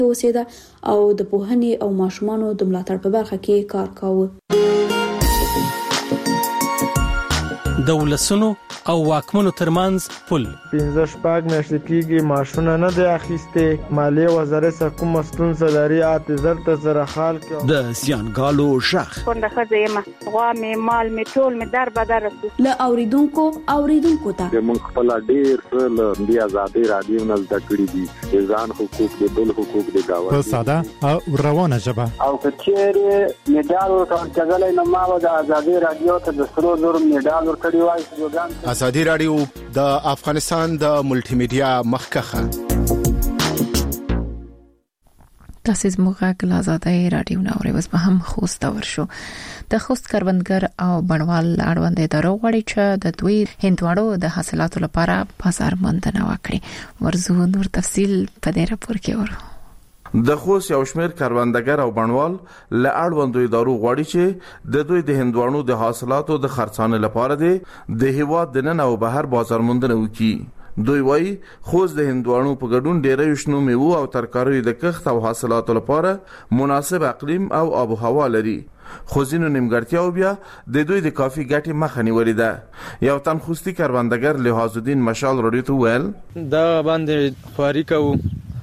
اوسېده او د پوهنې او ماشومانو د ملاتړ په برخه کې کار کاوه. د ولسونو او واکمنو ترمنځ پل 15 میاشتې کېږي ماشونه نه دی اخیسته. مالیه وزارت څخه کوم ستونزه لري اته زره خال کې د زیانګالو شخ څنګه خزه ما غوا می مال می ټول می در بدر له اوریدونکو ته موږ خپل ډیر له دی آزادي رادیو نه زده کړی دي ځان حقوق د بل حقوق د گاوه په ساده او روانه ژبه او کچېره میډال ورکړل نه ما د آزادي رادیو ته د سرو زور میډال ورکړی وای. آزادي رادیو د افغانستان د ملټي میډیا مخکخه تاسو زموږ غږ آزادي رادیو نوري وس به هم خوست ورشو. د خوست کروندګر او بڼوال اړوند ادارو غواړي چې د دوی هندواړو د حاصلاتو لپاره بازار موندنه وکړي. ورزو نور تفصیل په دې راپور کې ورو. د خوست یو شمېر کروندګر او بڼوال له اړوندو ادارو غواړي چې د دوی د هندواڼو د حاصلاتو د خرڅانې لپاره د هیواد د نن او بهر بازار موندنه وکړي. دوی وایي خوست د هندواڼو په ګډون ډېرې شنو میوه او ترکاریو د کښت او حاصلاتو لپاره مناسب اقلیم او آب و هوا لري. خو ځینو نیمګړتیاو بیا د دوی د کافي ګټې مخه نیولې ده. یو تن خوستي کروندګر لحاظ الدین مشال رادیو ته ویل دا باندې خواري کوو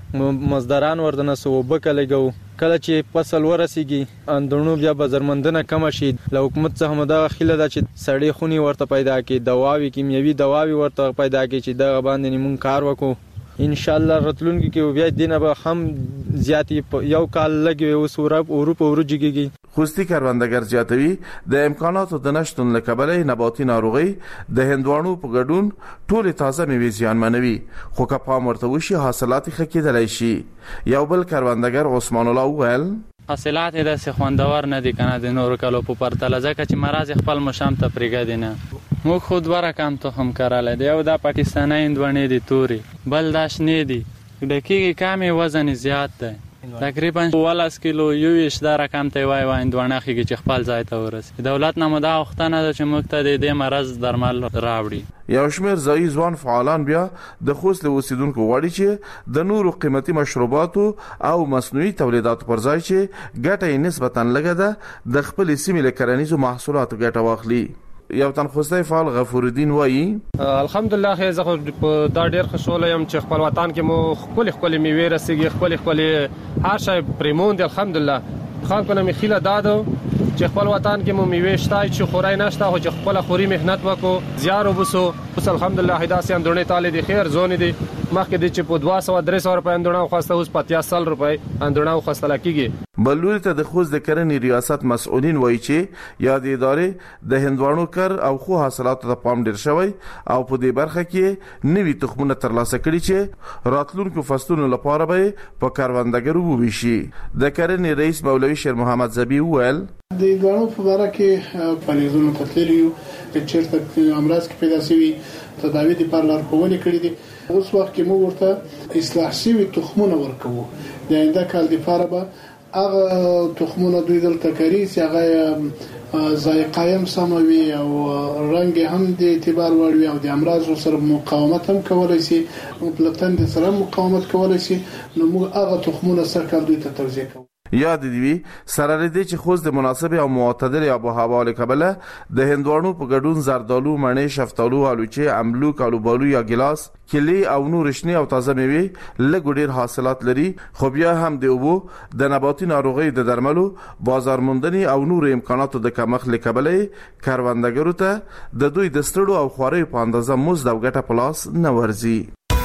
مزدوران وردنه سو وبکلګو کله چې فصل ورسیږي اندونو بیا بازارمندنه کم شي. له حکومت څخه مدا خله ده چې سړی خونی ورته پیدا کی دواوی کیمیاوي دواوی ورته پیدا کی چې دا باندې مون کار وکړو. ان شاء الله راتلونکي کې بیا دینه به هم زیاتی یو کال لګي او سورب اروپا ورجګي. خوستی کروندګر زیاتوي د امکاناتو د نشټون لکبلې نباتي ناروغي د هندواڼو په ګډون ټول تازه میوې زیانمنوي. خو که پام ورته وشي حاصلات ښه کېدلی شي. یو بل کروندګر عثمان الله وویل حاصلات د خوندور نه دي کنه د نورو کلو په پرتله ځکه چې مرز خپل مشام ته پرېګا دي نه. موږ خود ورا کم ته هم کاراله دی او د پاکستاني هندوانې دي توري بل داش نه دي د کېږي کمې وزن زیات دی تقریبا 12 کیلو یو ویش دا رقم ته وای هندوانه خېږي چې خپل ځای ته ورسي. دولت نه مدا وختنه چې موږ ته د مرز درمل راوړي. یو شمېر ځایي ځوان فعالان بیا د خوست له اوسیدونکو غواړي چې د نورو قیمتي مشروباتو او مصنوعي تولیداتو پر ځای چې ګټه یې نسبتاً لږه ده د خپل سیمې له کرنیزو محصولاتو ګټه واخلي. یو تن خوستی فعال غفور الدین وایي الحمدلله زه دا ډیر خوشاله یم چې خپل وطن کې مو خپل میوه رسیږي خپل هر شی پریمون دی. الحمدلله خان کنه می خیله دادو چې خپل وطن کې مو میوه شته چې خورای نشته او چې خپل خوري مهنت وکړو زیار وبسو. بس الحمدلله هداسي اندونه تعالی دی خیر زون دي مخکې د چې په 200-300 روپے اندونه خواسته اوس 50 روپے اندونه خواسته لکېږي. بلوري ته د خوست د کرنې ریاست مسؤلین وایي چې یاد ادارې د هندواڼو کر او خو حاصلاتو ته پام ډیر شوی او په دې برخه کې نوي تخمونه ترلاسه کړي چې راتلونکو فصلونو لپاره به په کروندګرو وویشي. د کرنې رئیس مولوي شیر محمد زبی ویل د هندواڼو په اړه کې فعالیتونه تطلیلیو چیرته امراض کې پیدا شوی تداوی د پر لارښوونې کړې دي. اوس وخت کې موږ ورته اصلاح شوی تخمونه ورکوو. د آینده کال لپاره به هغه تخمونه دوی دلته کوي چې هغه ذایقه هم سموي او رنګ هم د اعتبار وړ وي او د امراض سره مقاومت هم کولای شي پلتن د سره مقاومت کولای شي. نو موږ هغه تخمونه سره دوی ته توزیع کوو. یاد دی سره لري چې خوست د مناسب او معتدل آب و هوا لکبله د هندواڼو په ګډون زردالو مڼې شفتالو الوچې املوک الوبالو یا ګلاس کلی او نور شنی او تازه میوه لګوډیر حاصلات لري. خو بیا هم د اوبو د نباتي ناروغي د درملو بازار موندنې او نور امکاناتو د کمښت لکبله کاروندګرو ته د دوی د ستړو او خواري په اندازه مزد او ګټه پلاس نه ورزي.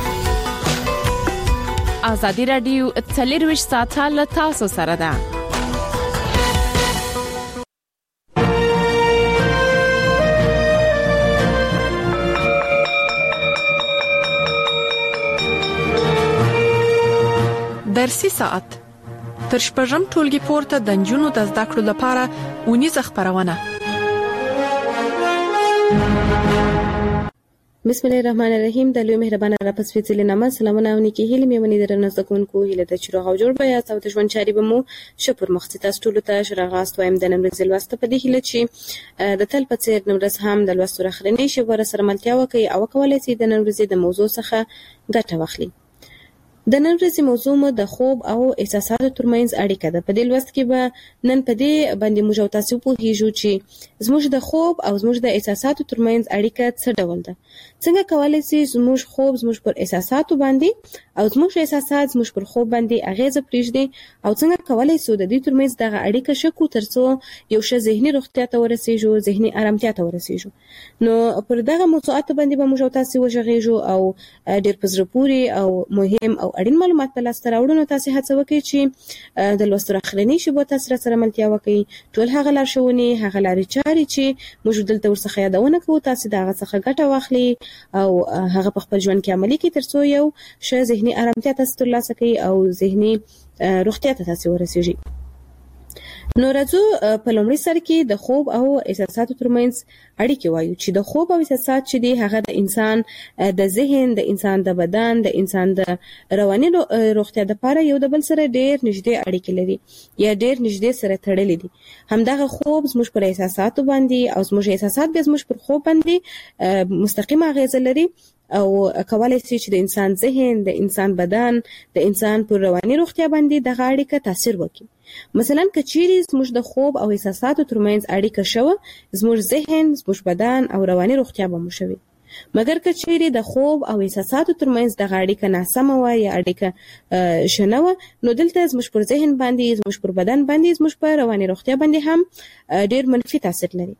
آزادی رادیو 24 ساعته له تاسو سره ده. درسي ساعت تر شپږم ټولګي پورته د نجونو د زده کړو لپاره اونیزه خبرونه. بسم الله الرحمن الرحیم. د لوی مهربانه را پس فیصله نامه سلامونه او نیکی هیله میمنې درنه زکونکو هیله د چروغ او جوړ بیا او د ژوند چاري بمو شپور مختص ټولو ته شرغاست وایم د نن ورځې لوسته په دې هیله چې د تل په څیر نن ورځ هم د لوستو راخرنې شي ور سره ملتیا وکي او کولای شي د نن ورځې د موضوع څخه ګټه واخلي. د نن ورځې موضوع مو د خوب او احساساتو ترمنځ اړیکه ده. په دې لوست کې به نن په دې باندې موږ تاسو پوهیږو چې زموږ د خوب او زموږ د احساساتو ترمنځ اړیکه څه ډول ده. څنګه کولای شي زموږ خوب زموږ پر احساساتو باندې او زموږ احساسات زموږ پر خوب باندې اغیزه پرېږدي او څنګه کولای شو د دې ترمنځ دغه اړیکه شکو ترڅو یو ښه ذهني روغتیا ته ورسیږو، ذهني آرامتیا ته ورسیږو. نو پر دغه موضوعات باندې به موږ تاسو وژغېږو او ډېر په زړه پورې او مهم او اړین معلومات په لاس راوړو. نو تاسو هڅه وکړئ چې د لوستو اخرنی شیبو تاسو سره ملتیا وکړئ. ټول هغه لارښوونې هغه لارې چارې چې موږ دلته ورڅخه یادونه کوو تاسو دغه څخه ګټه واخلئ او هغه په خپل ژوند کې عملي کړئ ترڅو یو ښه ذهني آرامتیا تاسو ترلاسه کړئ او ذهني روغتیا ته تاسو ورسیږئ. نو راځو په لومړي سر کې د خوب او احساساتو ترمنځ اړیکې وایو چې د خوب او احساسات چې دی هغه د انسان د ذهن، د انسان د بدن، د انسان د رواني روغتیا لپاره یو د بل سره ډېر نږدې اړیکې لري یا ډېر نږدې سره تړلې دي. همدغه خوب زموږ پر احساساتو باندې او زموږ احساسات بیا زموږ پر خوب باندې مستقیمه اغیزه لري او کولای شي چې د انسان ذهن، د انسان بدن، د انسان پر رواني روغتیا باندې دغه اړیکه تاثیر وکړي. مثلا کچيري زموږ د خوب او احساساتو ترمنځ اړیکه شوه، زموږ ذهن، زموږ بدن او رواني روغتیا به مو شوي. مګر کچيري د خوب او احساساتو ترمنځ دغه اړیکه ناسمه وه یا اړیکه شنه وه، نو دلته زموږ پر ذهن باندې، زموږ پر بدن باندې، زموږ پر رواني روغتیا باندې هم ډېر منفي تاثیر لري.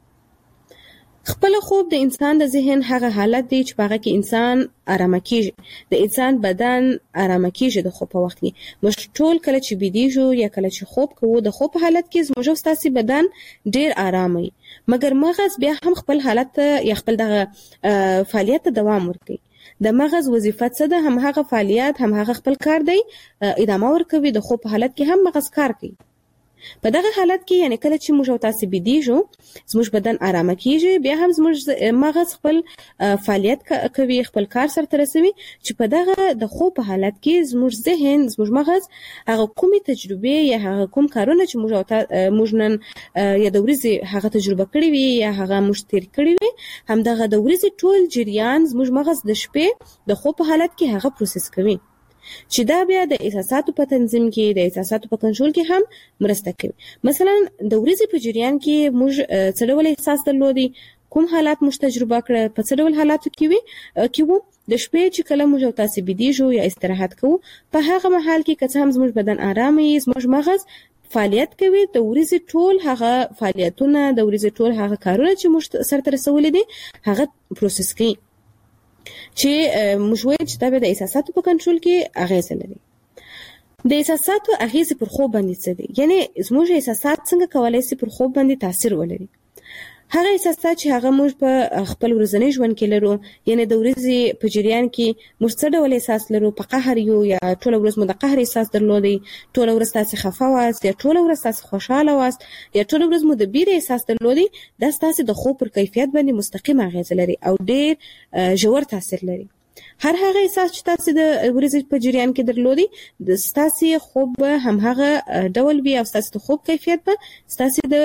خپل خوب د انسان د ذهن هغه حالت دی چې هغه کې انسان آرامه کیږي، د انسان بدن آرامه کیږي د خوب په وخت کې. موږ ټول کله چې بيدیږو یا کله چې خوب کوو د خوب په حالت کې زموږ ستاسي بدن ډیر آرام وي، مګر مغز بیا هم خپل حالت یا خپل دغه فعالیت ته دوام ورکوي. د مغز وظیفه څه ده؟ هم هغه فعالیت، هم هغه خپل کار دی ادامه ورکوي. د خوب په حالت کې هم مغز کار کوي. په دغه حالت کې یعنی کله چې موږ تاسو بيدیږو زموږ بدن آرامه کیږي، بیا هم زموږ مغز خپل فعالیت کوي، خپل کار سره رسوي چې په دغه د خوب په حالت کې زموږ ذهن، زموږ مغز هغه کومې تجربه یا هغه کوم کارونه چې موږ نن یا د ورځې هغه تجربه کړې وي یا هغه موږ تیر کړې وي، هم دغه د ورځې ټول جریان زموږ مغز د شپې د خوب په حالت کې هغه پروسس کوي چې دا بیا د احساساتو په تنظیم کې، د احساساتو په کنټرول کې هم مرسته کوي. مثلا د ورځې په جریان کې موږ څه ډول احساس درلودي، کوم حالات موږ تجربه کړ، په څه ډول حالاتو کې وو، د شپې چې کله موږ تاسو بيدیږو یا استراحت کوو په هغه مهال کې که هم زموږ بدن آرام وي، زموږ مغز فعالیت کوي، د ورځې ټول هغه فعالیتونه، د ورځې ټول هغه کارونه چې موږ سره رسولي دي هغه پروسس کوي چې موږ وایو چې دا به د احساساتو په کنټرول کې اغیزه لري. د احساساتو اغیزه پر خوب باندې څه دي؟ یعنی زموږ احساسات څنګه کولای شي پر خوب باندې تاثیر ولري؟ هغه احساسات چې هغه موږ په خپل ورځنی ژوند کې لرو، یعنی د ورځې په جریان کې موږ څه ډول احساس لرو، په قهر یو یا ټول ورځ مو د قهر احساس درلودي، ټول ورځ تاسو خفه واست یا ټول ورځ تاسو خوشاله واست یا ټول ورځ مو د بیر احساس درلودي، دا تاسو د خوب پر کیفیت باندې مستقیم اغیز لري او ډیر ژور تاثیر لري. هر هغه احساس چې تاسو د ورځې په جریان کې درلودي د تاسو خوب هم هغه ډول وي او تاسو د خوب کیفیت به تاسو د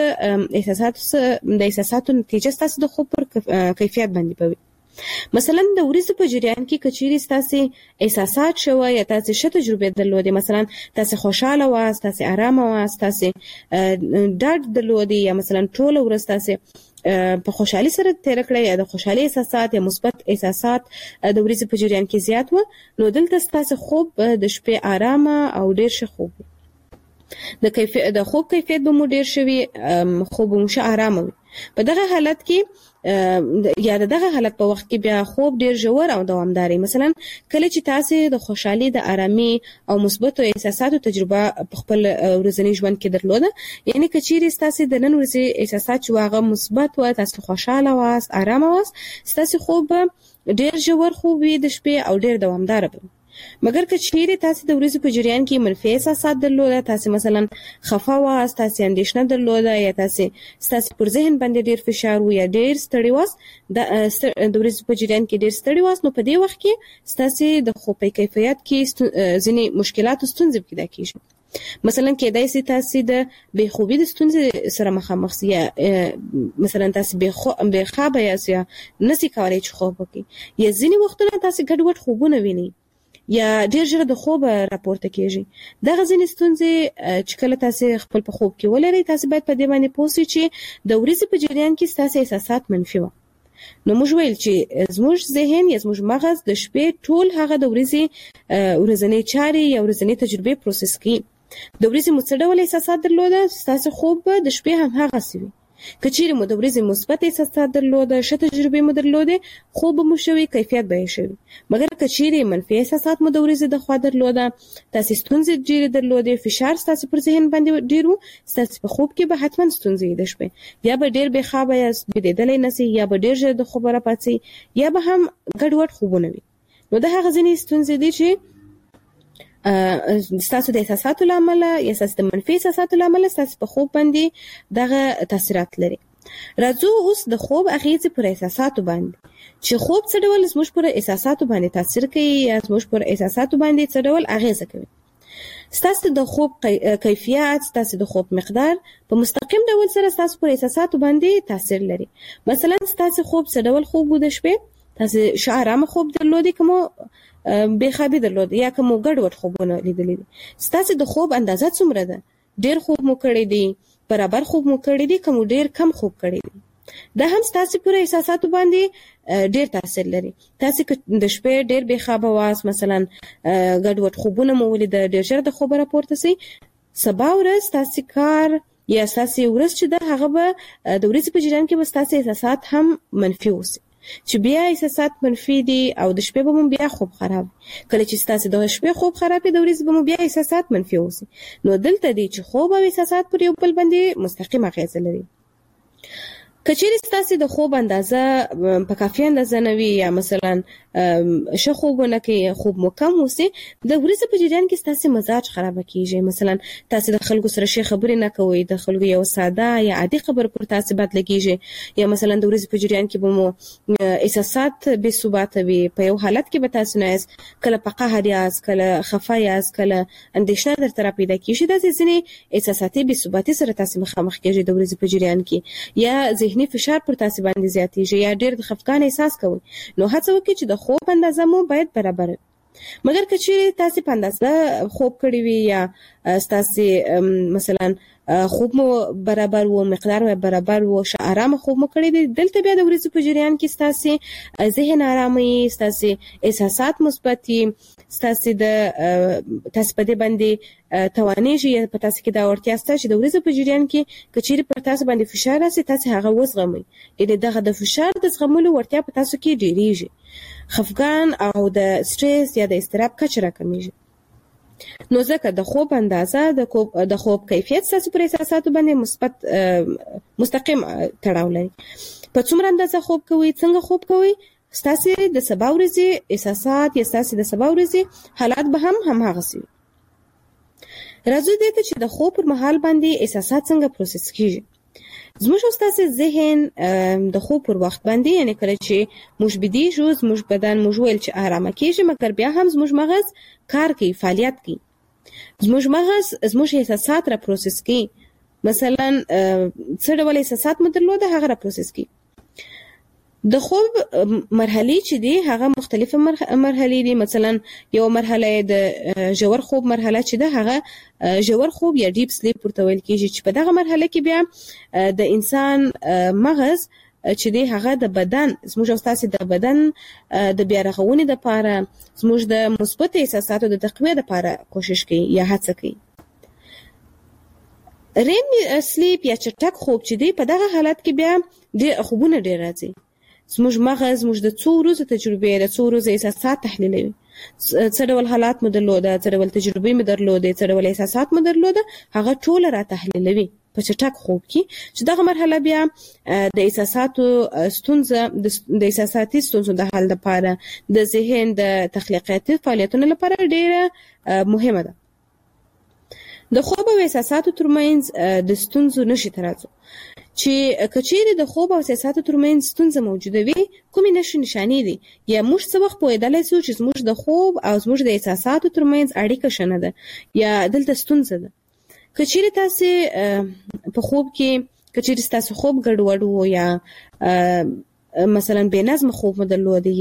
احساساتو نتیجه تاسو د خوب پر کیفیت باندې پوي. مثلا د ورځې په جریان کې کچيري تاسو احساسات شوه یا تاسو شته تجربه درلودي، مثلا تاسو خوشاله واست، تاسو آرامه واست، تاسو ډاډ درلودي یا مثلا ټول ورځ تاسو په خوشحالي سره تیر کړی یا د خوشحالي احساسات یا مثبت احساسات د ورځې په جریان کې زیات و، نو دلته تاسو خوب د شپې آرامه او ډیر ښه خوب د خوب کیفیت به مو ډیر شوي، خوب مو ښه آرامه وي. په دغه حالت کې یا دغه حالت په وخت کې بیا خوب ډیر ژور او دوامداري. مثلا کله چې تاسو د خوشحالي، د آرامي او مثبت احساساتو تجربه په خپل ورځنی ژوند کې درلوده، یعنی کچيري تاسو د نن ورځې احساسات چې واغه مثبت و، تاسو خوشاله واست، آرامه واست، تاسو خوب ډیر ژور خوب وي د شپې او ډیر دوامدار به. مګر که چیرې تاسو د ورځې په جریان کې منفي احساسات درلوده، تاسو مثلا خفه واست، تاسو اندېښنه درلوده یا تاسو پر ذهن باندې ډیر فشار و یا ډیر ستړي واست، د ورځې په جریان کې ډیر ستړي واست، نو په دې وخت کې تاسو د خوب په کیفیت کې ځینې مشکلات او ستونزې پیدا کیږي. مثلا کېدای شي تاسو د بېخوبي د ستونزې سره مخامخ شئ، مثلا تاسو بېخوابه یاست یا نشئ کولای چې خوب وکړئ، یا ځینې وختونه تاسو ګډوډ خوبونه وینئ یا ډیر ژر د خوب راپورته کیږي. دغه ځینې ستونزې چې کله تاسو خپل په خوب کې ولرئ، تاسو باید په دې باندې پوه شئ چې د ورځې په جریان کې تاسو احساسات منفي وو. نو موږ ویل چې زموږ ذهن یا زموږ مغز د شپې ټول هغه د ورځنۍ چارې یا ورځنۍ تجربې پروسس کوي. د ورځې مو څه ډول احساسات درلوده، تاسو خوب به د شپې هم هغه سوي. کچېرې مو د ورځې مثبت احساسات درلوده، ښه تجربې مو درلوده، خوب مو شوی، کیفیت به یې شوی. مګر کچېرې منفي احساسات مو د ورځې د خوا درلوده، تاسو ستونزې ډېرې درلوده، فشار تاسو پر ذهن باندې ډېر وو، تاسو په خوب کې به حتما ستونزې د شپې یا به ډېر بې خوابه یاست، بېدېدلی نسئ، یا به ډېر ژر د خوبه راپاڅئ، یا به هم ګډوډ خوبونه وي. نو دا هغه ځینې ستونزې دي چې ستاسو د احساساتو لامل یا ستاسو د منفي احساساتو لامل ستاسو په خوب باندې دغه تاثیرات لري. راځو اوس د خوب اغیزې پر احساساتو باندې، چې خوب څه ډول زموږ پر احساساتو باندې تاثیر کوي یا زموږ پر احساساتو باندې څه ډول اغیزه کوي. ستاسو د خوب کیفیت، ستاسو د خوب مقدار په مستقیم ډول سره ستاسو پر احساساتو باندې تاثیر لري. مثلا ستاسو خوب څه ډول خوب و د شپې، تاسو ښه آرامه خوب درلودي کومو بې خوابي درلوده یا کومو ګډوډ خوبونه لیدلي دي. ستاسو د خوب اندازه څومره ده، ډېر خوب مو کړی دی، برابر خوب مو کړی دی، کوم ډېر کم خوب کړی دی. دا هم ستاسو پر احساساتو باندې ډېر تاثیر لري. تاسو د شپې ډېر بې خوابه واست، مثلا ګډوډ خوبونه مو ولیده، ډېر ژر د خوبه راپورته سئ، سبا ورځ تاسو کار یا تاسو ورځ چې ده هغه به د ورځې په جریان کې به تاسو احساسات هم منفي اوسي، چې بیا احساسات منفي دي او د شپې به مو بیا خوب خراب. کله چې تاسو د شپې خوب خراب د ورځې به مو بیا احساسات منفي اوسي. نو دلته دی چې خوب او احساسات پر یو بل باندې مستقیم اغیزه لري. کچېرې ستاسو د خوب اندازه په کافي اندازه نه وي یا مثلا ښه خوبونه کې خوب مو کم اوسي، د ورځې په جریان کې ستاسو مزاج خرابه کیږي. مثلا تاسو د خلکو سره ښې خبرې نه کوئ، د خلکو یو ساده یا عادي خبر پر تاسو بد لګیږي، یا مثلا د ورځې په جریان کې به مو احساسات بې ثباته وي، په یو حالت کې به تاسو نه یاست، کله په قهر یاست، کله خفه یاست، کله اندېښنه درته را پیدا کیږي. داسې ځینې احساساتي بې ثباتي سره تاسو مخامخ کیږئ د ورځې په جریان کې، یا ذهني فشار پر تاسو باندې زیاتېږي، یا ډېر د خفګان احساس کوئ. نو هڅه وکړئ چې د خوب اندازه مو باید برابر وي. مګر که چېرې تاسو په اندازه خوب کړی وي یا تاسو مثلا خوب مو برابر وو، مقدار مو برابر وو، ښه آرامه خوب مو کړی دی، دلته بیا د ورځې په جریان کې ستاسو ذهن آرامه وي، ستاسو احساسات مثبت وي، ستاسو په دې باندې توانېږي یا په تاسو کې دا وړتیا شته چې د ورځې په جریان کې که چېرې پر تاسو باندې فشار راسي، تاسو هغه وزغمئ. یعنې دغه د فشار د زغملو وړتیا په تاسو کې ډېرېږي، خفګان او د سټریس یا د اضطراب کچه راکمیږي. نو ځکه د خوب اندازه د خوب کیفیت ستاسو پر احساساتو باندې مثبت مستقیم تړاو لري. په څومره اندازه خوب کوئ، څنګه خوب کوئ، ستاسو د سبا ورځې احساسات یا ستاسو د سبا ورځې حالات به هم هماغسې وي. راځو دې ته چې د خوب پر مهال باندې احساسات څنګه پروسس کیږي. زموږ او ستاسو ذهن د خوب پر وخت باندې، یعنی کله چې موږ بیدېږو، زموږ بدن موږ ویل چې آرامه کیږي، مګر بیا هم زموږ مغز کار کوي، فعالیت کوي. زموږ مغز زموږ احساسات را پروسس کوي. مثلا څه ډول احساسات مو درلوده هغه را پروسس کوي. د خوب مرحلې چې دي هغه مختلفه مرحلې دي. مثلا یو مرحله د ژور خوب مرحله چې ده هغه ژور خوب یا ډیپ سلیپ ورته ویل کیږي، چې په دغه مرحله کې بیا د انسان مغز چې دی هغه د بدن، زموږ او ستاسو د بدن د بیا رغونې لپاره، زموږ د مثبت احساساتو د تقویه لپاره کوشش کوي یا هڅه کوي. ریم سلیپ یا چټک خوب چې دی په دغه حالت کې بیا خوبونه ډېر راځي. زموږ مغز زموږ د څو ورځو تجربې، د څو ورځو احساسات تحلیلوي. څه ډول حالات مو درلوده، څه ډول تجربې مو درلوده، څه ډول احساسات مو درلوده، هغه ټول را تحلیلوي په چټک خوب کې، چې دغه مرحله بیا د احساساتو ستونزه، د احساساتي ستونزو د حل لپاره، د ذهن د تخلیقاتي فعالیتونو لپاره ډېره مهمه ده. د خوب او احساساتو ترمنځ د ستونزو نښې ته راځو، چې کچېرې د خوب او احساساتو ترمنځ ستونزه موجوده وي، کومې نښانې دي، یا موږ څه وخت پوهېدلی شو چې زموږ د خوب او زموږ د احساساتو ترمنځ اړیکه ښه نه ده یا دلته ستونزه ده. کچېرې تاسې په خوب کې، کچېرې ستاسو خوب ګډوډ و یا مثلا بې نظمه خوب مو درلودی یا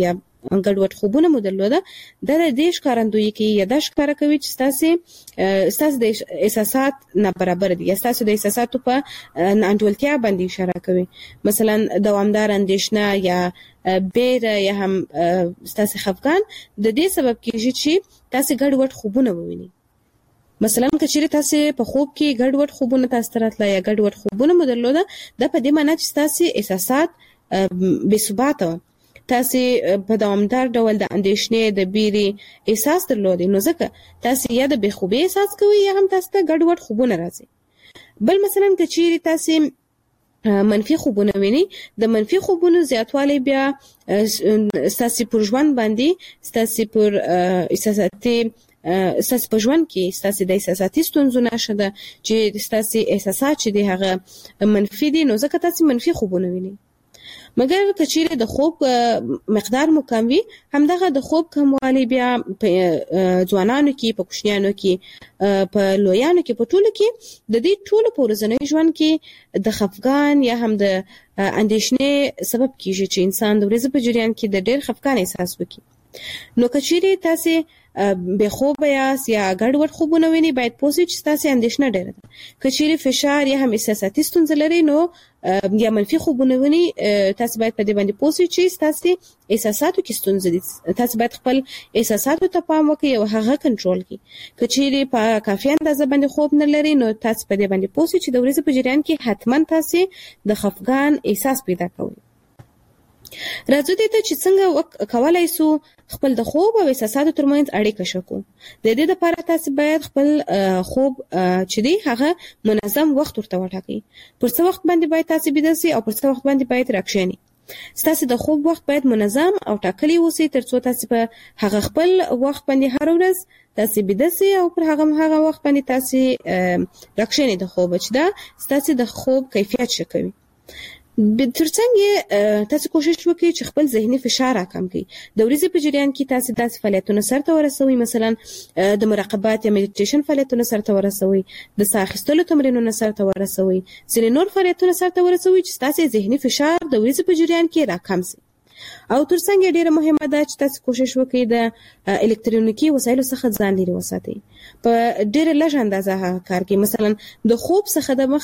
ګډوډ خوبونه مو درلوده د دې ښکارندویي کوي یا د ښکارا کوي چې ستاسو د احساسات نابرابر دي یا ستاسو د احساساتو په انډولتیا باندې اشاره کوي. مثلا دوامدار اندېښنه یا بیره یا هم ستاسو خفګان د دې سبب کیږي چې تاسو ګډوډ خوبونه ووینئ. مثلا کچېرې تاسو په خوب کې ګډوډ خوبونه تاسو راتله یا ګډوډ خوبونه مو درلوده دا په دې معنی چې تاسو احساسات بې ثباته تاسو په دوامدار ډول د اندېښنې د بیرې احساس درلودي نو ځکه تاسو یا د بې خوبۍ احساس کوئ یا هم تاسو ته ګډوډ خوبونه راځي. بل مثلا کچېرې تاسو منفي خوبونه ویني د منفي خوبونو زیاتوالی بیا ستاسو پر ژوند باندې ستاسو پر احساساتي ستاسو په ژوند کې ستاسو د احساساتي ستونزو نشه ده چې ستاسو احساسات چې دی هغه منفي دي نو ځکه تاسو منفي خوبونه ویني. مګر کچېرې د خوب مقدار مو کم وي همدغه د خوب کموالی بیا په ځوانانو کې په کوچنیانو کې په لویانو کې په ټولو کې د دې ټولو په ورځني ژوند کې د خفګان یا هم د اندېښنې سبب کیږي چې انسان د ورځې په جریان کې د ډېر خفګان احساس وکړي. نو کچېرې تاسو به خوب یاست یا ګډوډ خوبونه ویني باید پوه شئ چې تاسو اندېښنه ډېره ده. کچېرې فشار یا هم احساساتي ستونزې لري نو یا منفي خوبونه ویني تاسو باید په دې باندې پوه شئ چې تاسو احساساتو کې ستونزې دي. تاسو باید خپل احساساتو ته پام وکړئ او هغه کنټرول کړئ. کچېرې په کافي اندازه باندې خوب نه لري نو تاسو په دې باندې پوه شئ چې د ورځې په جریان کې حتما تاسو د خفګان احساس پیدا کوئ. راځو دې ته چې څنګه کولای شو خپل د خوب او احساساتو ترمنځ اړیکه شکو. د دې لپاره تاسو باید خپل خوب چې دی هغه منظم وخت ورته وټاکئ. پر څه وخت باندې باید تاسو بيده سئ او پر څه وخت باندې باید راکښینئ. تاسو د خوب وخت باید منظم او ټاکلی اوسئ ترڅو تاسو په هغه خپل وخت باندې هر ورځ تاسو بيده سئ او پر هغه وخت باندې تاسو راکښینئ د خوب چې دا تاسو د خوب کیفیت ښه کوي. ترڅنګ تاسو کوشش وکړئ چې خپل ذهني فشار راکم کړئ. د ورځې په جریان کې تاسو داسې فعالیتونه سرته ورسوئ مثلا د مراقبت یا میډیټیشن فعالیتونه سرته ورسوئ د ساه اخیستلو تمرینونه سرته ورسوئ ځینې نور فعالیتونه سرته ورسوئ چې تاسو ذهني فشار د ورځې په جریان کې راکم شي. او ترڅنګ ډیره مهمه ده چې تاسو کوشش وکړئ د الکترونیکي وسایلو څخه ځان لري وساتئ. په ډیره لږ اندازه کار کوي. مثلا د خوب څخه د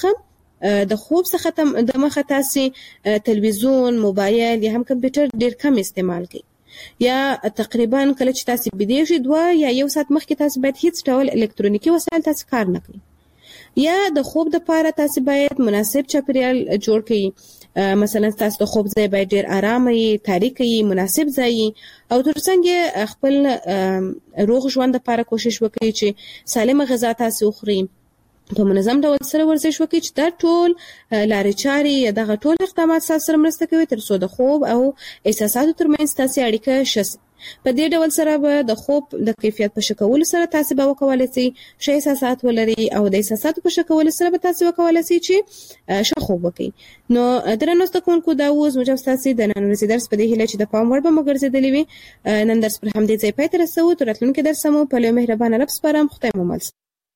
مخه تاسو تلویزیون موبایل یا هم کمپیوټر ډیر کم استعمال کړئ یا تقریبا کله چې تاسو بيدې شئ 2 یا 1 ساعت مخکې تاسو باید هیڅ ډول الکترونیکي وسایل تاسو کار نه کړئ. یا د خوب لپاره تاسو باید مناسب چاپیریال جوړ کړئ. مثلا تاسو د خوب ځای باید ډیر آرام وي، تاریک وي، مناسب ځای او ترڅنګ خپل روغ ژوند لپاره کوشش وکړئ چې سالمه غذا تاسو وخورئ. په منظم ډول سره ورزش وکړئ چې دا ټول لارې چارې یا دغه ټول اقدامات تاسو سره مرسته کوي ترڅو د خوب او احساساتو ترمنځ تاسو اړیکه شس. په دې ډول سره به د خوب د کیفیت په شکولو سره تاسو به وکولای شئ ښه احساسات ولرئ او د احساساتو په شکولو سره به تاسو وکولای شئ چې ښه خوب وکړئ. نو درنو ستونکو دا اوس موږ تاسو د نن ورځې درس په دې هیله چې د پام وړ به مو ګرځېدلی وي. نن درس پر همدې ځای پای ته رسوو. تر راتلونکي درس مو په لوی مهربانه رب سپارم. خدای مو مل.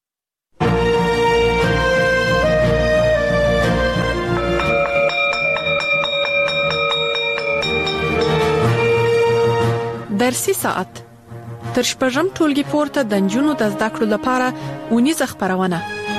درسي ساعت تر شپږم ټولګي پورته د نجونو د زده کړو لپاره اونیزه خبرونه.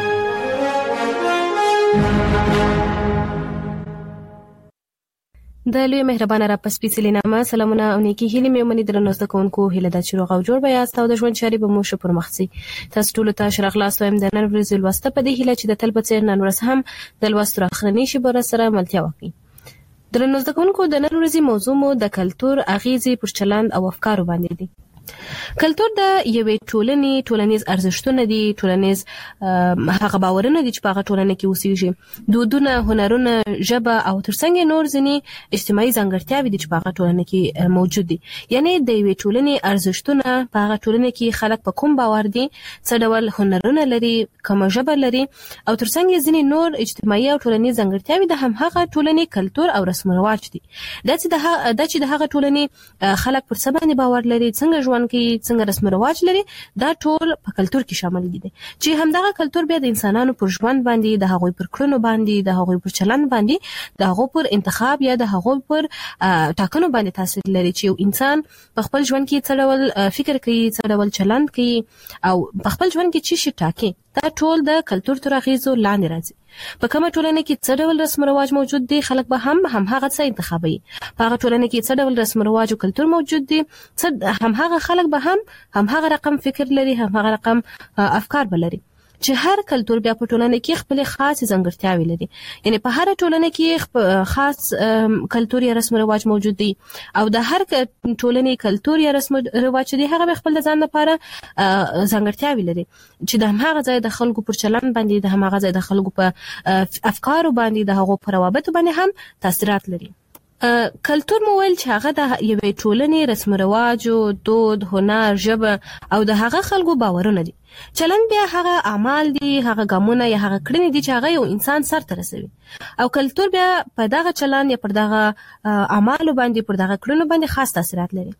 د لوی مهربانه را پس پیڅلې نامه سلامونه او نیکی هیله مې منې درنو زده کوونکو هیله د چروغ او جوړ بیا ستاسو د ژوند چاري به مو شو پر مخسي. تاسو ټول ته شرخ لاس وایم د نن ورځې لوسته په دې هیله چې د تل په څیر نن ورځ هم د لوستو اخرنی شي بر سره ملتیا وکړي. درنو زده کوونکو د نن ورځې موضوع مو د کلتور اغیزې پر چلند او افکارو باندې دي. کلتور د یوې ټولنیز ارزښتونه دي، ټولنیز هغه باورونه دي چې په هغه ټولنه کې اوسېږي، دودونه، هنرونه، ژبه او ترڅنګ نور ځینې اجتماعي ځانګړتیاوې دي چې په هغه ټولنه کې موجود دي. یعنی د یوې ټولنې ارزښتونه په هغه ټولنه کې خلک په کوم باور دي، څه ډول هنرونه لري، کومه ژبه لري او ترڅنګ ځینې نور اجتماعي او ټولنیز ځانګړتیاوې د هم هغه ټولنې کلتور او رسم و رواج دي. دا چې د هغه ټولنې خلک پر څه باندې باور لري، څنګه ژوند کوي څنګه رسم رواج لري دا ټول په کلتور کې شامل دي چې همدغه کلتور بیا د انسانانو پر ژوند باندې د هغوی پر کړنو باندې د هغوی پر چلند باندې د هغوی پر انتخاب یا د هغوی پر ټاکنو باندې تاثیر لري چې یو انسان په خپل ژوند کې څه ډول فکر کوي څه ډول چلند کوي او په خپل ژوند کې څه شي ټاکي دا ټول د کلتور تر اغیزو لاندې راځي په کومه ټولنه کې څه ډول رسم رواج موجود دي خلک به هم هغه څه انتخابوي په هغه ټولنه کې څه ډول رسم رواج او کلتور موجود دي هم هغه خلک به هم هغه رقم فکر لري هم هغه رقم افکار به لري چې هر کلتور بیا په ټولنه کې خپل خاص ځانګړتیاوې لري یعنی په هر ټولنه کې خاص کلتور یا رسم رواج موجود دي او د هر ټولنې کلتور یا رسم رواج دي هغه خپل د ځان لپاره ځانګړتیاوې لري چې د هغه ځای د خلکو پر چلند باندې د هغه ځای د خلکو په افکارو باندې د هغو پر روابط باندې هم تاثیرات لري کلتور مو ویل چې هغه د یوې ټولنې رسم رواج او دود هنر ژبه او د هغه خلکو باورونه دي چلند بیا هغه اعمال دي هغه ګامونه یا هغه کړنې دي چې هغه یو انسان سر ته رسوي او کلتور بیا په دغه چلند یا پر دغه اعمال باندې پر دغه کړنو باندې خاص تاثیرات لري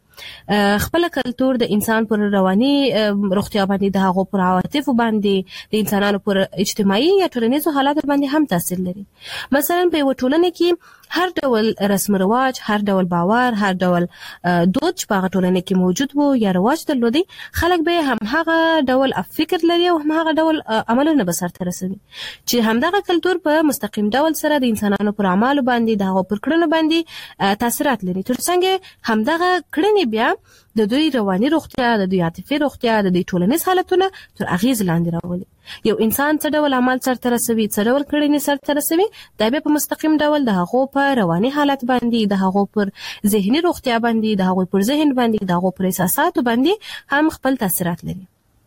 خپل کلتور د انسان پر رواني روغتیا باندې د هغو پر عواطف باندې د انسانانو پر اجتماعي یا ټولنیزو حالات باندې هم تاثیر لري مثلا په یو ټولنه کې هر ډول رسم رواج هر ډول باور هر ډول دود چې په ټولنه کې موجود وو یا رواج درلودي خلک به هم هغه ډول فکر لري او هم هغه ډول عملونه به سرته رسوي چې همدغه کلتور په مستقیم ډول سره د انسانانو پر اعمال باندې د هغو پر کړنو باندې تاثیرات لري ترڅنګ همدغه کړنې بیا د دوی رواني روغتیا د دوی عاطفي روغتیا د دوی ټولنیز حالتونه تر اغیز لاندې راولي یو انسان څه ډول عمل سرته رسوي څه ډول کړنې سرته رسوي دا به په مستقیم ډول د هغو په رواني حالت باندې د هغو پر ذهني روغتیا باندې د هغو پر ذهن باندې د هغو پر احساساتو باندې هم خپل تاثیرات لري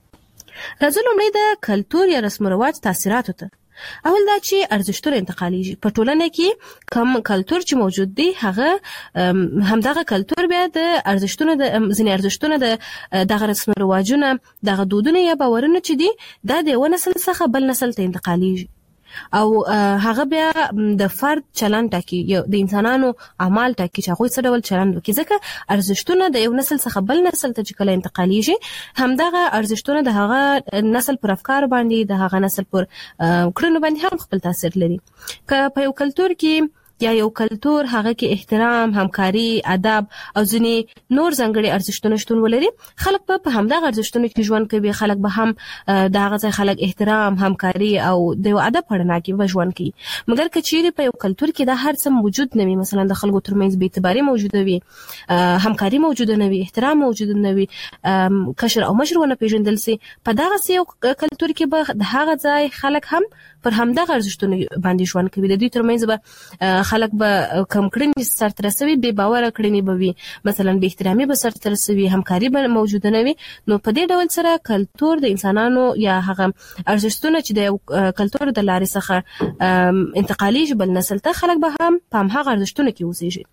راځو لومړی د کلتور یا رسم رواج تاثیراتو ته اول دا چې ارزښتونه انتقالیږي په ټولنه کې کوم کلتور چې موجود دی هغه همدغه کلتور بیا د ارزښتونو د ځینې ارزښتونه د دغه رسم رواجونه دغه دودونه یا باورونه چې دي دا د یو نسل څخه بل نسل ته انتقالیږي او هغه بیا د فرد چلند ټاکي د انسانانو اعمال ټاکي چې هغه څه ډول چلند وکړي ځکه ارزښتونه د یو نسل څخه بل نسل ته چې کله انتقالیږي همدغه ارزښتونه د هغه نسل پر افکار باندې د هغه نسل پر کړنو باندې هم خپل تاثیر لري که په یو کلتور کې یا یو کلتور هغه کې احترام همکاري ادب او ځینې نور ځانګړي ارزښتونه شتون ولري خلک په همدغه ارزښتونو کې ژوند کوي خلک به هم د هغه ځای خلک احترام همکاري او د یو ادب په رڼا کې ژوند کوي مګر که چیرې په یو کلتور کې دا هر څه موجود نه وي مثلا د خلکو ترمنځ بې اعتباري موجوده وي همکاري موجوده نه وي احترام موجود نه وي کشر او مشر ونه پیژندل سي په دغه یو کلتور کې به د هغه ځای خلک هم پر همدغه ارزښتونو باندې ژوند کوي د دوی ترمنځ به خلک به کم کړنې سرته رسوي بې باوره کړنې به وي مثلا بې احترامي به سرته رسوي همکاري به موجوده نه وي نو په دې ډول سره کلتور د انسانانو یا هغه ارزښتونه چې د کلتور د لارې څخه انتقالیږي بل نسل ته خلک به هم په هماغه ارزښتونو کې اوسېږي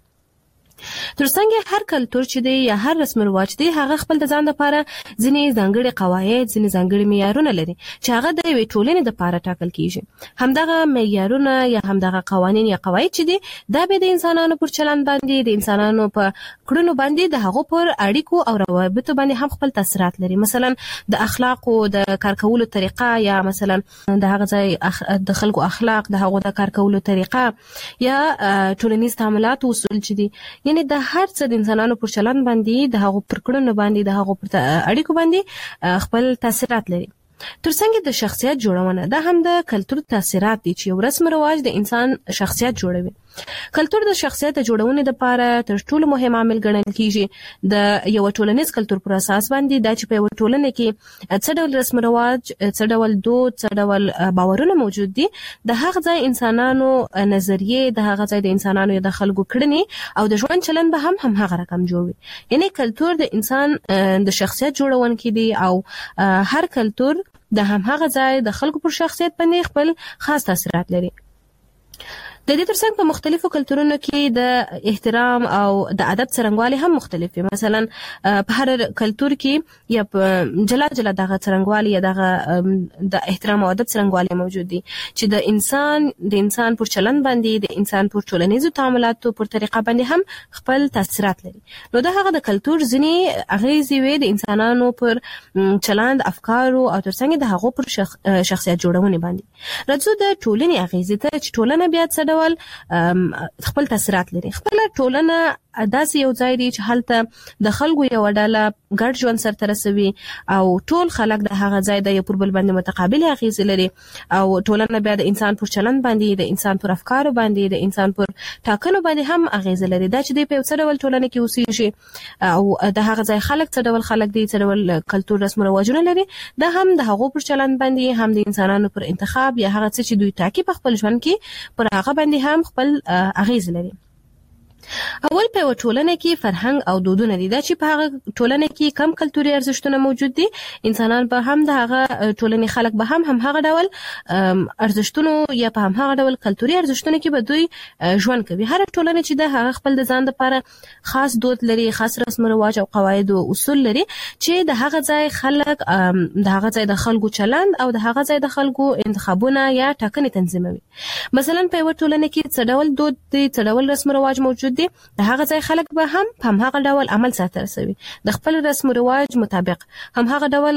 ترڅنګ هر کلتور چې دی یا هر رسم رواج دی هغه خپل د ځان لپاره ځینې ځانګړي قواعد ځینې ځانګړي معیارونه لري چې هغه د یوې ټولنې لپاره ټاکل کیږي همدغه معیارونه یا همدغه قوانین یا قواعد چې دي دا به د انسانانو پر چلند باندې د انسانانو په کړنو باندې د هغو پر اړیکو او روابطو باندې هم خپل تاثیرات لري مثلا د اخلاقو د کار کولو طریقه یا مثلا د هغه ځای د خلکو اخلاق د هغو د کار کولو طریقه یا ټولنیز تعاملات اصول چې دي یعنی د هر څه د انسانانو پر چلند باندې د هغو پر کړنو باندې د هغو پر اړیکو باندې خپل تاثیرات لري ترڅنګ د شخصیت جوړونه دا هم د کلتور تاثیرات دي چې یو رسم رواج د انسان شخصیت جوړوي کلتور د شخصیت جوړونې لپاره تر ټولو مهم عامل ګڼل کیږي د یو ټولنیز کلتور پر اساس باندې دا چې په یو ټولنه کې څه ډول رسم رواج څه ډول دود څه ډول باورونه موجود دي د هغه ځای انسانانو نظریه د هغه ځای د انسانانو د خلکو کړنې او د ژوند چلند به هم هغه رقم جوړوي یعنی کلتور د انسان د شخصیت جوړونکي دی او هر کلتور د هم هغه ځای د خلکو پر شخصیت باندې خپل خاص تاثیرات لري د دې ترڅنګ په مختلفو کلتورونو کې د احترام او د ادب څرنګوالي هم مختلف دي. مثلا په هر کلتور کې یا په جلا جلا دغه څرنګوالي یا دغه د احترام او ادب څرنګوالي موجود دي چې د انسان پر چلند باندې د انسان پر ټولنیزو تعاملاتو پر طریقه باندې هم خپل تاثیرات لري. نو دا هغه د کلتور ځینی اغیزې وي د انسانانو پر چلند، افکارو او ترڅنګ د هغو پر شخصیت جوړونې باندې. راځو د ټولنې اغیزې ته چې ټولنه بیا څه ډول خپل تاثیرات لري. خپل ټولنه داسې یو ځای دی چې هلته د خلکو یو ډله ګډ ژوند سره رسوي او ټول خلک د هغه ځای د یو پر بل باندې متقابل اغیزې لري او ټولنه بیا د انسان پر چلند باندې، د انسان پر افکارو باندې، د انسان پر ټاکنو باندې هم اغیزه لري. دا چې په یو څه ډول ټولنه کې اوسېږي او د هغه ځای خلک څه ډول خلک دي، څه ډول کلتور، رسم او رواجونه لري، دا هم د هغو پر چلند باندې، هم د انسانانو پر انتخاب یا هغه څه چې دوی ټاکي په خپل ژوند کې پر هغه باندې هم خپل اغیز لري. اول په ټولنه کې فرهنګ او دودونه دي. دا چې په هغه ټولنه کې کم کلتوري ارزښتونه موجود دي، انسانان به هم د هغه ټولنې خلک به هم هغه ډول ارزښتونو یا په هم هغه ډول کلتوري ارزښتونو کې به دوی ژوند کوي. هر ټولنه چې د هغه خپل د ځان لپاره خاص دود لري، خاص رسم او رواج او قواعد او اصول لري چې د هغه ځای خلک د هغه ځای د خلکو چلند او د هغه ځای د خلکو انتخابونه یا ټاکنې تنظیموي. مثلا په یو ټولنه کې څه ډول دود دي، څه ډول رسم او رواج موجود دي، د هغه ځای خلک به هم هغه ډول عمل ساتي رسوي، د خپل رسم او رواج مطابق هم هغه ډول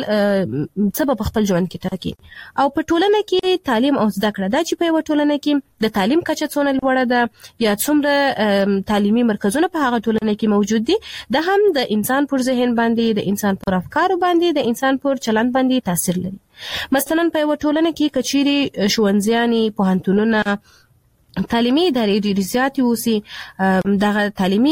څه په خپل ژوند کې ټاکي. او په ټولنه کې تعلیم او زده کړه، دا چې په یو ټولنه کې د تعلیم کچه څونه لوړه ده یا څومره تعلیمي مرکزونه په هغه ټولنه کې موجود دي، دا هم د انسان پر ذهن باندې، د انسان پر افکارو باندې، د انسان پر چلند باندې تاثیر لري. مثلا په یو ټولنه کې کچيري ښوونځیانې، پوهنتونونه، تعلیمي ادارې ډېرې زیاتې اوسي، دغه تعلیمي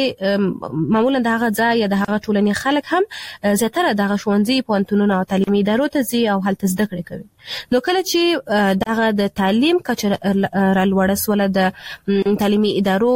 ادارې معمولا د هغه ځای یا د هغه ټولنې خلک هم زیاتره دغه ښوونځي، پوهنتونونه او تعلیمي ادارو ته ځي او هلته زده کړې کوي. نو کله چې دغه د تعلیم کچه رالوړه سوله، د تعلیمي ادارو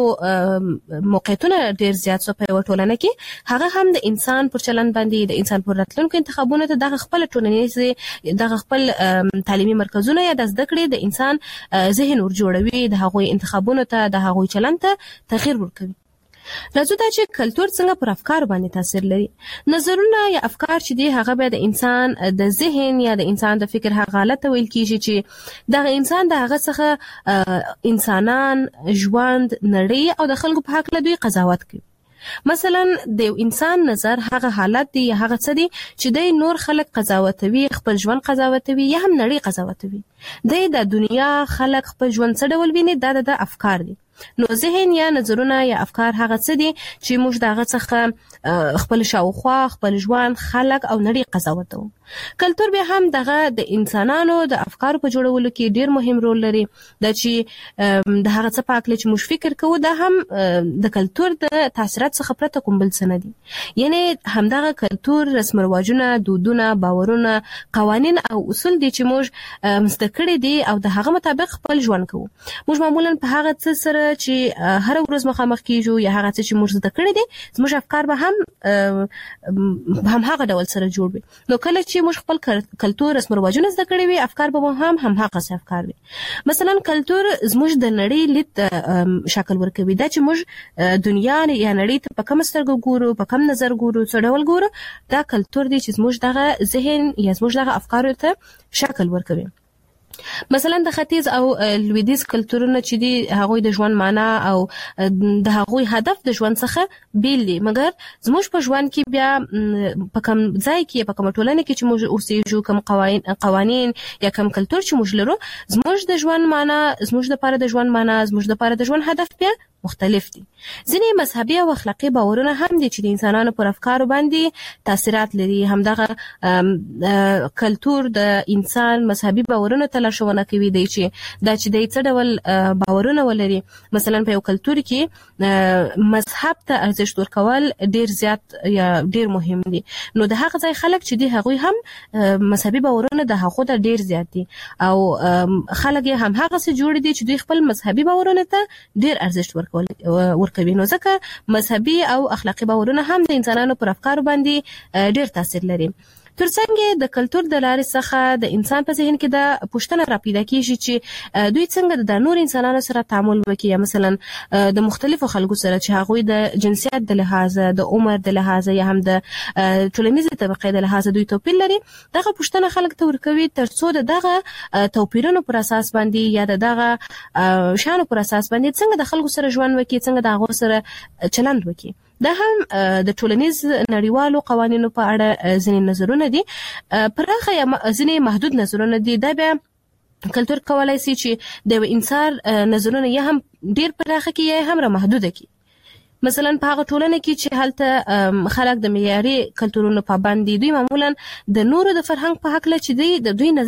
موقعیتونه ډېر زیات سو په یوه ټولنه کې، هغه هم د انسان پر چلند باندې، د انسان پر راتلونکو انتخابونو ته دغه خپل ټولنیز، دغه خپل تعلیمي مرکزونه یا د زده کړې د انسان ذهن ور جوړوي، د هغوی انتخابونو ته، د هغوی چلند ته تغییر ورکوي. راځو دا چې کلتور څنګه پر افکار باندې تاثیر لري. نظرونه یا افکار چې دي هغه به د انسان د ذهن یا د انسان د فکر هغه حالت ویل کیږي چې دغه انسان د هغه څخه انسانان، ژوند، نړۍ او د خلکو په حق له دوی قضاوت کوي. مثلا د انسان نظر هغه حالت دی یا هغه څه دي چې د نور خلک قضاوتوي، خپل ژوند قضاوتوي یا هم نړۍ قضاوتوي. د دنیا خلک خپل ژوند څه ډول ویني، دا د افکار دي. نو ذهن یا نظرونه یا افکار هغه څه دي چې موږ دغه څخه خپل شاوخوا، خپل ژوند، خلک او نړۍ قضاوتو. کلتور به هم دغه د انسانانو د افکارو په جوړولو کې ډیر مهم رول لري. دا چې د هغه څه په اړه چې موږ فکر کوو، دا هم د کلتور د تاثیرات څخه پرته کوم بل څه نه دي. یعنی همدغه کلتور، رسم او رواجونه، دودونه، باورونه، قوانین او اصول دي چې موږ زده کړي دي او د هغه مطابق خپل ژوند کوو. موږ معمولا په هغه څه سره چې هر ورځ مخامخ کیږو یا هغه څه چې موږ زده کړی دي، زموږ افکار به هم هغه ډول سره جوړ وي. نو کله چې موږ خپل کلتور، رسم او رواجونه زده کړی وي، افکار به هم هغه څه افکار وي. مثلا کلتور زموږ د نړۍ لید شکل ورکوي. دا چې موږ دنیا یا نړۍ ته په کوم سترګو ګورو، په کوم نظر ګورو، څه ډول ګورو، دا کلتور دی چې زموږ دغه ذهن یا زموږ دغه افکارو ته شکل ورکوي. مثلا د ختیځ او لویدیځ کلتورونه چې دي، هغوی د ژوند معنا او د هغوی هدف د ژوند څخه بیل دي، مګر زموږ په ژوند کې بیا په کوم ځای کې، په کوم ټولنه کې چې موږ اوسېږو، کوم قوانین یا کوم کلتور چې موږ لرو، زموږ د ژوند معنا، زموږ لپاره د ژوند معنا، زموږ لپاره د ژوند هدف بیا مختلف دي. ځینې مذهبي او اخلاقی باورونه هم دي چې د انسانانو پر افکارو باندې تاثیرات لري. همدغه کلتور د انسان مذهبي باورونو ته لارښوونه کوي دی چې دا چې د څه ډول باورونه ولري. مثلا په یو کلتور کې مذهب ته ارزښت ورکول ډیر زیات یا ډیر مهم دي. نو د هغه ځای خلک چې دي، هغوی هم مذهبي باورونه د هغو ته ډیر زیات دي او خلک یې هم هغه څه جوړ دي چې دوی خپل مذهبي باورونه ته ډیر ارزښت ورکوي. نو ځکه مذهبي او اخلاقی باورونه هم د انسانانو پر افکارو باندې ډیر تاثیر لري. ترڅنګ د کلچر د لارې څخه د انسان په ذهن کې د پوښتنه راپیدا کیږي چې دوی څنګه د نور انسانانو سره تعامل وکړي، مثلا د مختلفو خلکو سره چې هغوی د جنسیت د لحاظه، د عمر د لحاظه یا هم د ټولنیزې طبقې د لحاظه دوی توپیر لري. دغه پوښتنه خلک ته ورکوي ترڅو د دغه توپیرونو پر اساس باندې یا د دغه شانو پر اساس باندې څنګه د خلکو سره ژوند وکړي، څنګه د هغو سره چلند وکړي. دا هم د ټولنیز نړیوالو قوانینو په اړه ځینې نظرونه دي، پراخه یا ځینې محدود نظرونه دي. دا بیا کلچر کولای شي چې د انسان نظرونه یا هم ډیر پراخه کې یا هم را محدوده کې. مثلا په هغه ټولنه کې چې هلته خلک د معیاري کلتورونو پابند دي، دوی معمولا د نورو د فرهنګ په حق له چې دوی